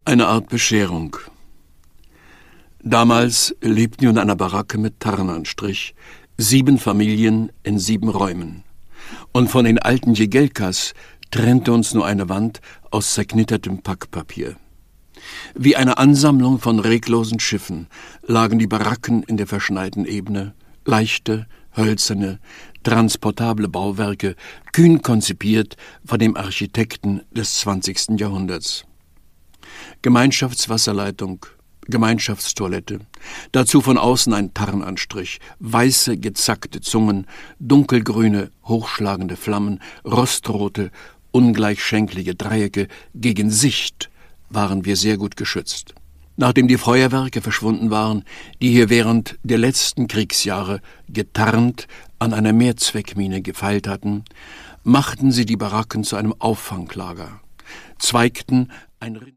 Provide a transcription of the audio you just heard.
Eine Art Bescherung. Damals lebten wir in einer Baracke mit Tarnanstrich, 7 Familien in 7 Räumen. Und von den alten Jegelkas trennte uns nur eine Wand aus zerknittertem Packpapier. Wie eine Ansammlung von reglosen Schiffen lagen die Baracken in der verschneiten Ebene, leichte, hölzerne, transportable Bauwerke, kühn konzipiert von dem Architekten des 20. Jahrhunderts. Gemeinschaftswasserleitung, Gemeinschaftstoilette, dazu von außen ein Tarnanstrich, weiße, gezackte Zungen, dunkelgrüne, hochschlagende Flammen, rostrote, ungleichschenklige Dreiecke, gegen Sicht waren wir sehr gut geschützt. Nachdem die Feuerwerke verschwunden waren, die hier während der letzten Kriegsjahre getarnt an einer Mehrzweckmine gefeilt hatten, machten sie die Baracken zu einem Auffanglager, zweigten ein